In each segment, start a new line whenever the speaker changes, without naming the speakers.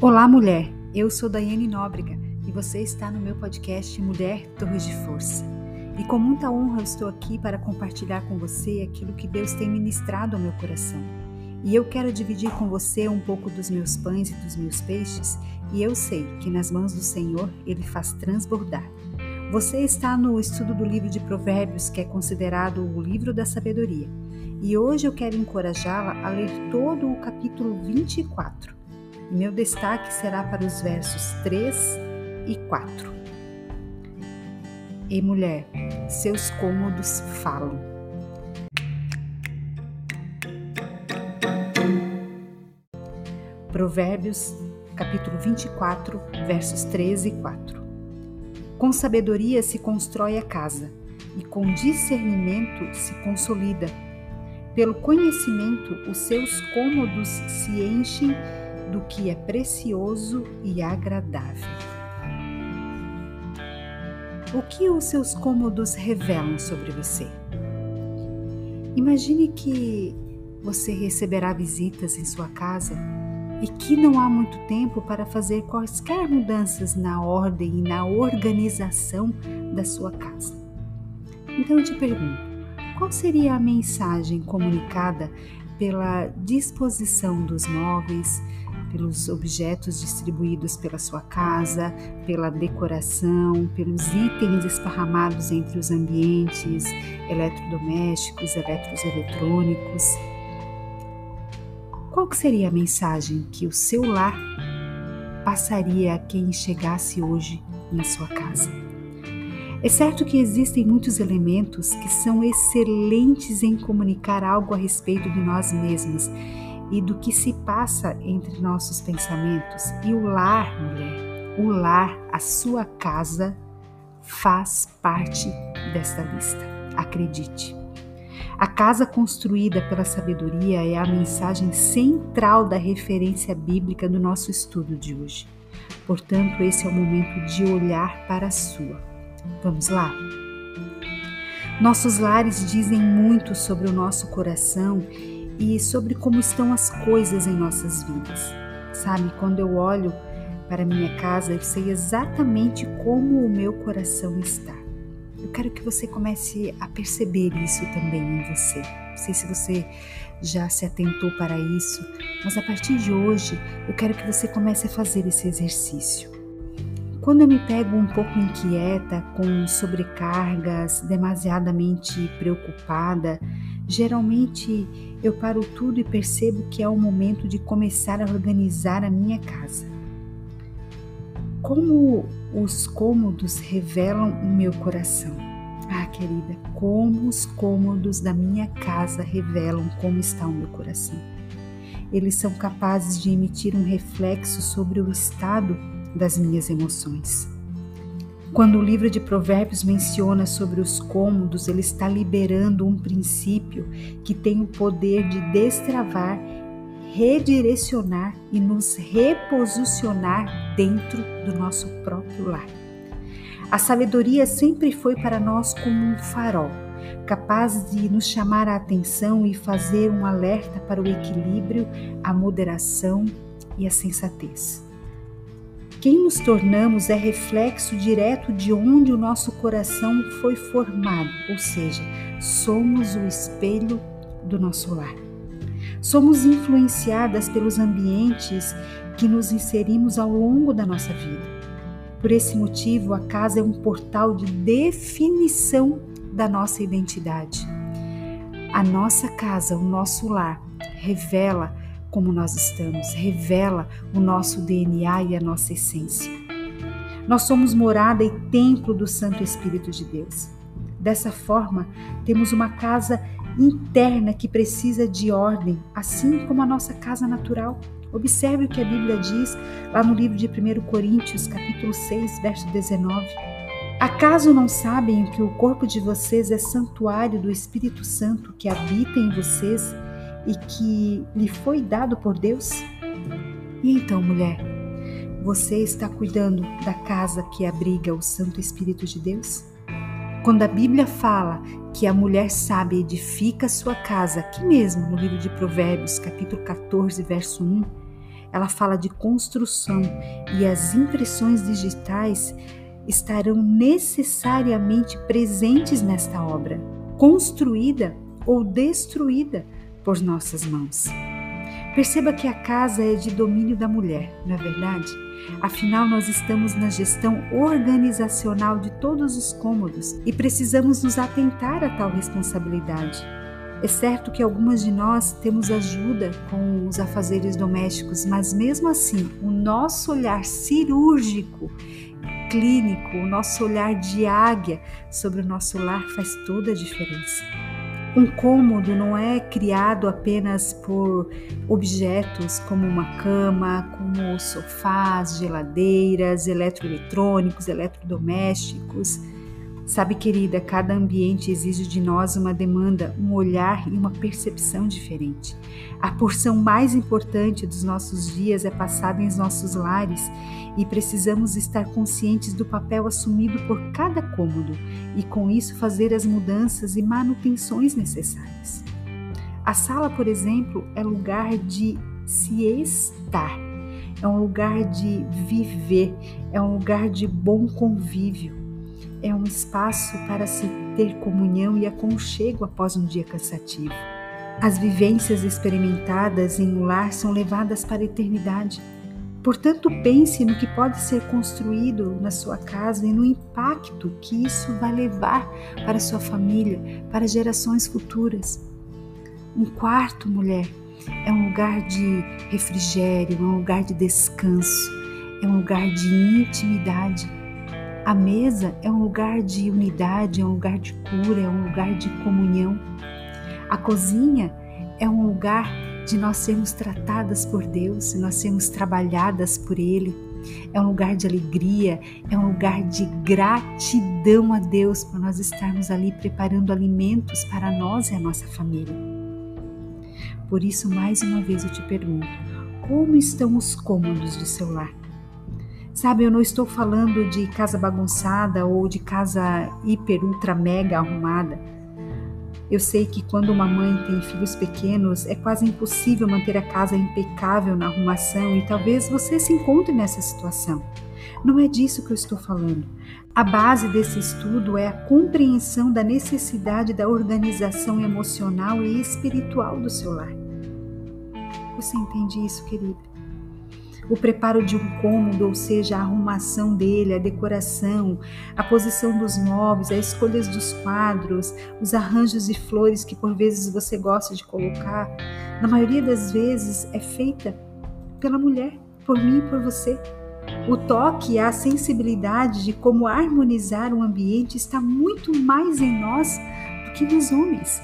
Olá, mulher! Eu sou Daiane Nóbrega e você está no meu podcast Mulher Torres de Força. E com muita honra eu estou aqui para compartilhar com você aquilo que Deus tem ministrado ao meu coração. E eu quero dividir com você um pouco dos meus pães e dos meus peixes, e eu sei que nas mãos do Senhor Ele faz transbordar. Você está no estudo do livro de Provérbios, que é considerado o livro da sabedoria. E hoje eu quero encorajá-la a ler todo o capítulo 24. E meu destaque será para os versos 3 e 4. E mulher, seus cômodos falam. Provérbios, capítulo 24, versos 3 e 4. Com sabedoria se constrói a casa, e com discernimento se consolida. Pelo conhecimento, os seus cômodos se enchem do que é precioso e agradável. O que os seus cômodos revelam sobre você? Imagine que você receberá visitas em sua casa e que não há muito tempo para fazer quaisquer mudanças na ordem e na organização da sua casa. Então eu te pergunto, qual seria a mensagem comunicada pela disposição dos móveis, pelos objetos distribuídos pela sua casa, pela decoração, pelos itens esparramados entre os ambientes eletrodomésticos, eletrônicos? Qual que seria a mensagem que o seu lar passaria a quem chegasse hoje na sua casa? É certo que existem muitos elementos que são excelentes em comunicar algo a respeito de nós mesmos e do que se passa entre nossos pensamentos. E o lar, mulher, o lar, a sua casa, faz parte desta lista. Acredite. A casa construída pela sabedoria é a mensagem central da referência bíblica do nosso estudo de hoje. Portanto, esse é o momento de olhar para a sua. Vamos lá? Nossos lares dizem muito sobre o nosso coração e sobre como estão as coisas em nossas vidas. Sabe, quando eu olho para minha casa, eu sei exatamente como o meu coração está. Eu quero que você comece a perceber isso também em você. Não sei se você já se atentou para isso, mas a partir de hoje eu quero que você comece a fazer esse exercício. Quando eu me pego um pouco inquieta, com sobrecargas, demasiadamente preocupada, geralmente eu paro tudo e percebo que é o momento de começar a organizar a minha casa. Como os cômodos revelam o meu coração? Ah, querida, como os cômodos da minha casa revelam como está o meu coração. Eles são capazes de emitir um reflexo sobre o estado das minhas emoções. Quando o livro de Provérbios menciona sobre os cômodos, ele está liberando um princípio que tem o poder de destravar, redirecionar e nos reposicionar dentro do nosso próprio lar. A sabedoria sempre foi para nós como um farol, capaz de nos chamar a atenção e fazer um alerta para o equilíbrio, a moderação e a sensatez. Quem nos tornamos é reflexo direto de onde o nosso coração foi formado, ou seja, somos o espelho do nosso lar. Somos influenciadas pelos ambientes que nos inserimos ao longo da nossa vida. Por esse motivo, a casa é um portal de definição da nossa identidade. A nossa casa, o nosso lar, revela como nós estamos, revela o nosso DNA e a nossa essência. Nós somos morada e templo do Santo Espírito de Deus. Dessa forma, temos uma casa interna que precisa de ordem, assim como a nossa casa natural. Observe o que a Bíblia diz lá no livro de 1 Coríntios, capítulo 6, verso 19. Acaso não sabem que o corpo de vocês é santuário do Espírito Santo que habita em vocês e que lhe foi dado por Deus? E então, mulher, você está cuidando da casa que abriga o Santo Espírito de Deus? Quando a Bíblia fala que a mulher sábia edifica sua casa, aqui mesmo no livro de Provérbios, capítulo 14, verso 1, ela fala de construção e as impressões digitais estarão necessariamente presentes nesta obra, construída ou destruída por nossas mãos. Perceba que a casa é de domínio da mulher, não é verdade? Afinal, nós estamos na gestão organizacional de todos os cômodos e precisamos nos atentar a tal responsabilidade. É certo que algumas de nós temos ajuda com os afazeres domésticos, mas mesmo assim, o nosso olhar cirúrgico, clínico, o nosso olhar de águia sobre o nosso lar faz toda a diferença. Um cômodo não é criado apenas por objetos como uma cama, como sofás, geladeiras, eletroeletrônicos, eletrodomésticos. Sabe, querida, cada ambiente exige de nós uma demanda, um olhar e uma percepção diferente. A porção mais importante dos nossos dias é passada em nossos lares e precisamos estar conscientes do papel assumido por cada cômodo e, com isso, fazer as mudanças e manutenções necessárias. A sala, por exemplo, é lugar de se estar, é um lugar de viver, é um lugar de bom convívio. É um espaço para se ter comunhão e aconchego após um dia cansativo. As vivências experimentadas em um lar são levadas para a eternidade. Portanto, pense no que pode ser construído na sua casa e no impacto que isso vai levar para a sua família, para gerações futuras. Um quarto, mulher, é um lugar de refrigério, é um lugar de descanso, é um lugar de intimidade. A mesa é um lugar de unidade, é um lugar de cura, é um lugar de comunhão. A cozinha é um lugar de nós sermos tratadas por Deus, de nós sermos trabalhadas por Ele. É um lugar de alegria, é um lugar de gratidão a Deus por nós estarmos ali preparando alimentos para nós e a nossa família. Por isso, mais uma vez eu te pergunto, como estão os cômodos do seu lar? Sabe, eu não estou falando de casa bagunçada ou de casa hiper, ultra, mega arrumada. Eu sei que quando uma mãe tem filhos pequenos, é quase impossível manter a casa impecável na arrumação e talvez você se encontre nessa situação. Não é disso que eu estou falando. A base desse estudo é a compreensão da necessidade da organização emocional e espiritual do seu lar. Você entende isso, querida? O preparo de um cômodo, ou seja, a arrumação dele, a decoração, a posição dos móveis, as escolhas dos quadros, os arranjos de flores que por vezes você gosta de colocar, na maioria das vezes é feita pela mulher, por mim e por você. O toque e a sensibilidade de como harmonizar um ambiente está muito mais em nós do que nos homens.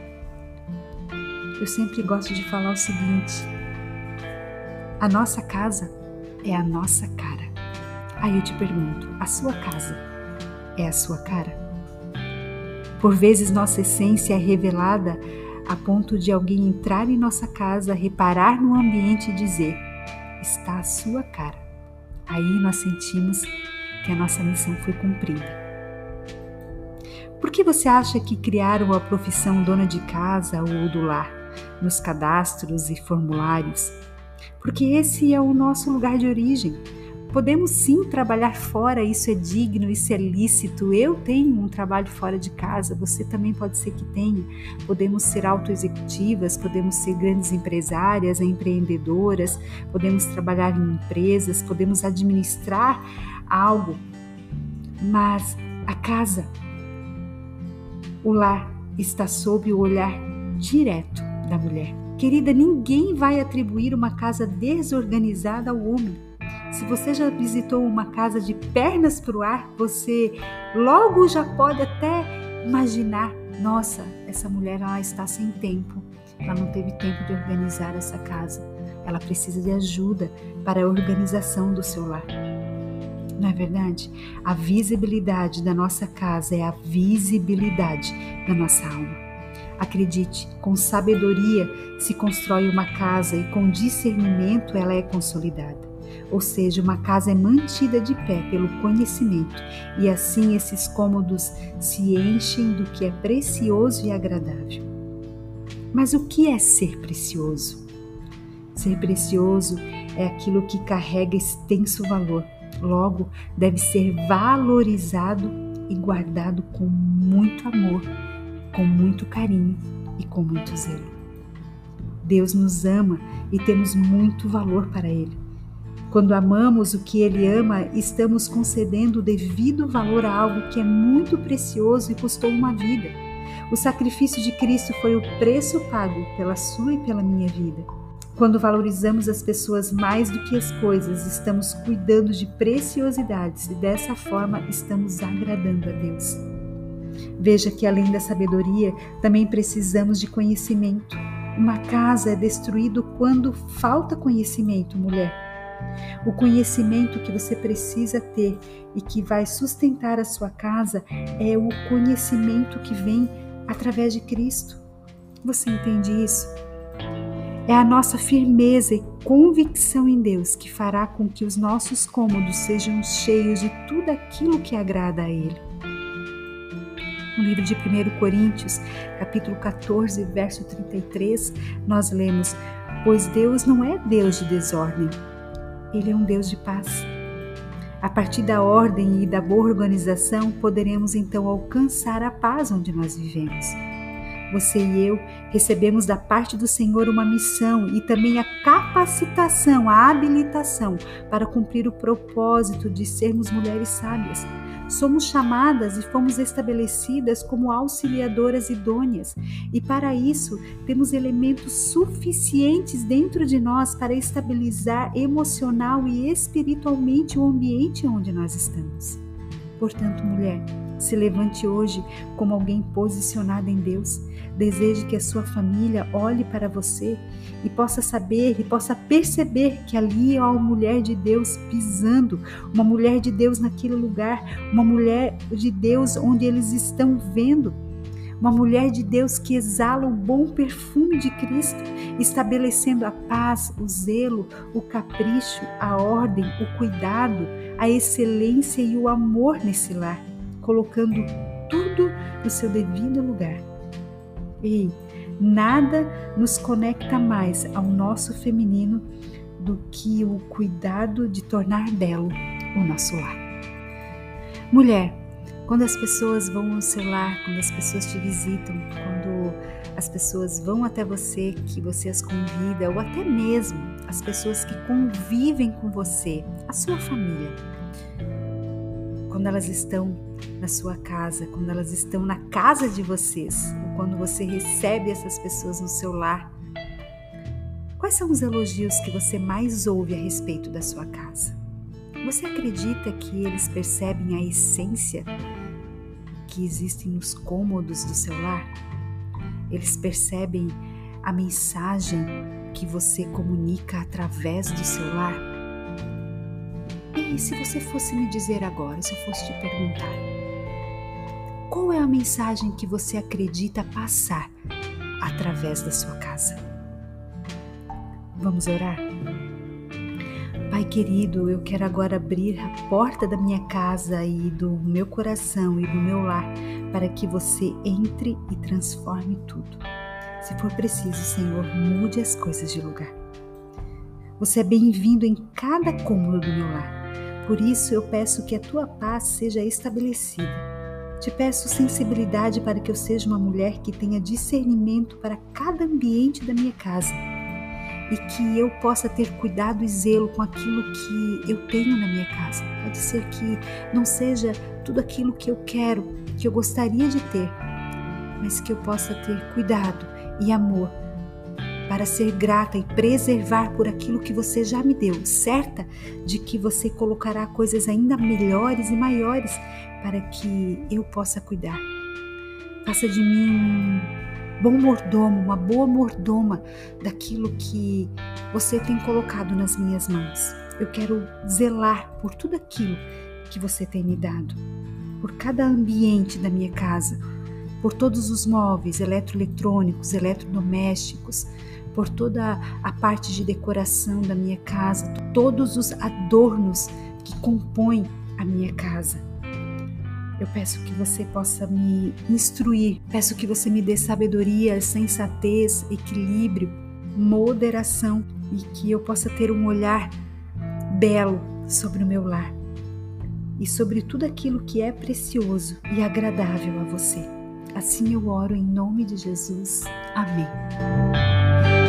Eu sempre gosto de falar o seguinte: a nossa casa é a nossa cara. Aí eu te pergunto, a sua casa é a sua cara? Por vezes nossa essência é revelada a ponto de alguém entrar em nossa casa, reparar no ambiente e dizer: está a sua cara. Aí nós sentimos que a nossa missão foi cumprida. Por que você acha que criaram a profissão dona de casa ou do lar nos cadastros e formulários? Porque esse é o nosso lugar de origem. Podemos sim trabalhar fora, isso é digno, isso é lícito. Eu tenho um trabalho fora de casa, você também pode ser que tenha. Podemos ser autoexecutivas, podemos ser grandes empresárias, empreendedoras, podemos trabalhar em empresas, podemos administrar algo. Mas a casa, o lar, está sob o olhar direto da mulher. Querida, ninguém vai atribuir uma casa desorganizada ao homem. Se você já visitou uma casa de pernas para o ar, você logo já pode até imaginar: nossa, essa mulher ela está sem tempo, ela não teve tempo de organizar essa casa, ela precisa de ajuda para a organização do seu lar. Não é verdade? A visibilidade da nossa casa é a visibilidade da nossa alma. Acredite, com sabedoria se constrói uma casa e com discernimento ela é consolidada. Ou seja, uma casa é mantida de pé pelo conhecimento e assim esses cômodos se enchem do que é precioso e agradável. Mas o que é ser precioso? Ser precioso é aquilo que carrega extenso valor. Logo, deve ser valorizado e guardado com muito amor, com muito carinho e com muito zelo. Deus nos ama e temos muito valor para Ele. Quando amamos o que Ele ama, estamos concedendo o devido valor a algo que é muito precioso e custou uma vida. O sacrifício de Cristo foi o preço pago pela sua e pela minha vida. Quando valorizamos as pessoas mais do que as coisas, estamos cuidando de preciosidades e dessa forma estamos agradando a Deus. Veja que além da sabedoria, também precisamos de conhecimento. Uma casa é destruída quando falta conhecimento, mulher. O conhecimento que você precisa ter e que vai sustentar a sua casa é o conhecimento que vem através de Cristo. Você entende isso? É a nossa firmeza e convicção em Deus que fará com que os nossos cômodos sejam cheios de tudo aquilo que agrada a Ele. No livro de 1 Coríntios, capítulo 14, verso 33, nós lemos: pois Deus não é Deus de desordem, Ele é um Deus de paz. A partir da ordem e da boa organização, poderemos então alcançar a paz onde nós vivemos. Você e eu recebemos da parte do Senhor uma missão e também a capacitação, a habilitação para cumprir o propósito de sermos mulheres sábias. Somos chamadas e fomos estabelecidas como auxiliadoras idôneas, e para isso temos elementos suficientes dentro de nós para estabilizar emocional e espiritualmente o ambiente onde nós estamos. Portanto, mulher, se levante hoje como alguém posicionada em Deus. Deseje que a sua família olhe para você e possa saber e possa perceber que ali há uma mulher de Deus pisando, uma mulher de Deus naquele lugar, uma mulher de Deus onde eles estão vendo, uma mulher de Deus que exala o bom perfume de Cristo, estabelecendo a paz, o zelo, o capricho, a ordem, o cuidado, a excelência e o amor nesse lar, colocando tudo no seu devido lugar. Ei, nada nos conecta mais ao nosso feminino do que o cuidado de tornar belo o nosso lar. Mulher, quando as pessoas vão ao seu lar, quando as pessoas te visitam, quando as pessoas vão até você, que você as convida, ou até mesmo as pessoas que convivem com você, a sua família, quando elas estão na sua casa, quando elas estão na casa de vocês, ou quando você recebe essas pessoas no seu lar, quais são os elogios que você mais ouve a respeito da sua casa? Você acredita que eles percebem a essência que existe nos cômodos do seu lar? Eles percebem a mensagem que você comunica através do seu lar? E se você fosse me dizer agora, se eu fosse te perguntar, qual é a mensagem que você acredita passar através da sua casa? Vamos orar? Pai querido, eu quero agora abrir a porta da minha casa e do meu coração e do meu lar para que você entre e transforme tudo. Se for preciso, Senhor, mude as coisas de lugar. Você é bem-vindo em cada cômodo do meu lar. Por isso eu peço que a tua paz seja estabelecida. Te peço sensibilidade para que eu seja uma mulher que tenha discernimento para cada ambiente da minha casa e que eu possa ter cuidado e zelo com aquilo que eu tenho na minha casa. Pode ser que não seja tudo aquilo que eu quero, que eu gostaria de ter, mas que eu possa ter cuidado e amor para ser grata e preservar por aquilo que você já me deu, certa de que você colocará coisas ainda melhores e maiores para que eu possa cuidar. Faça de mim um bom mordomo, uma boa mordoma daquilo que você tem colocado nas minhas mãos. Eu quero zelar por tudo aquilo que você tem me dado, por cada ambiente da minha casa, por todos os móveis eletroeletrônicos, eletrodomésticos, por toda a parte de decoração da minha casa, todos os adornos que compõem a minha casa. Eu peço que você possa me instruir, peço que você me dê sabedoria, sensatez, equilíbrio, moderação e que eu possa ter um olhar belo sobre o meu lar e sobre tudo aquilo que é precioso e agradável a você. Assim eu oro em nome de Jesus. Amém.